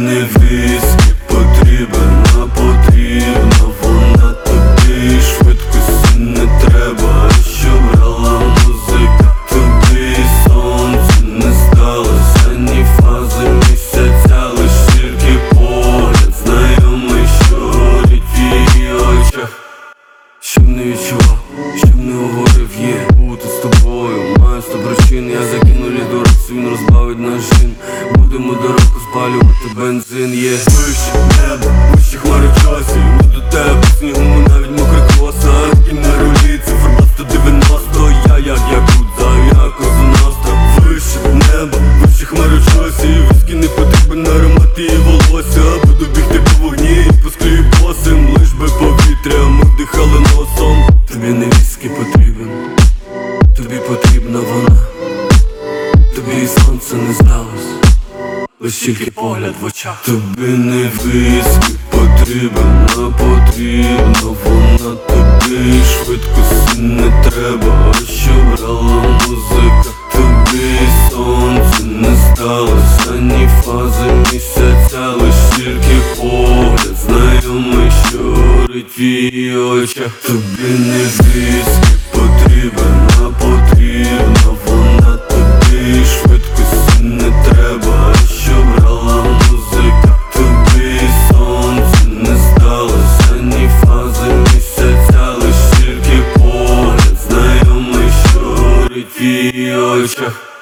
не віскі потрібен, а потрібна вона тобі. Швидкості не треба, що брала музика. Тобі сонце не здалося, ні фази місяця, лиш тільки погляд знайомий, що горить в її очах. Щоб не відчував, щоб не говорив, є бути з тобою. Маю 100 причин, я закину лідорок, він розбавить наш жін. Будемо до року спалювати бензин, є вище небо, вище хмари в часі. Ми до тебе, снігу, навіть мокрий квасар. І на рулі цифр 190. Я як якудза, як Коза-Ностра. Вище небо, вище хмари в часі. Віскі не потрібен аромат і волосся. Буду бігти по вогні, по склі босим. Лиш би повітря, ми вдихали носом. Тобі не віскі потрібен, тобі потрібна вона. Тобі і сонце не здалось, лиш тільки погляд в очах. Тобі не віскі потрібен, а потрібна вона тобі. Швидкості не треба, а що брала музика. Тобі сонце не здалося, ні фази місяця, лиш тільки погляд знайомий, що горить в її очах. Тобі не віскі потрібен, а потрібна вона тобі. Швидкості не треба, а що брала музика. Тобі сонце не здалося, ні фази місяця, лиш тільки погляд знайомий, що горить в її очах.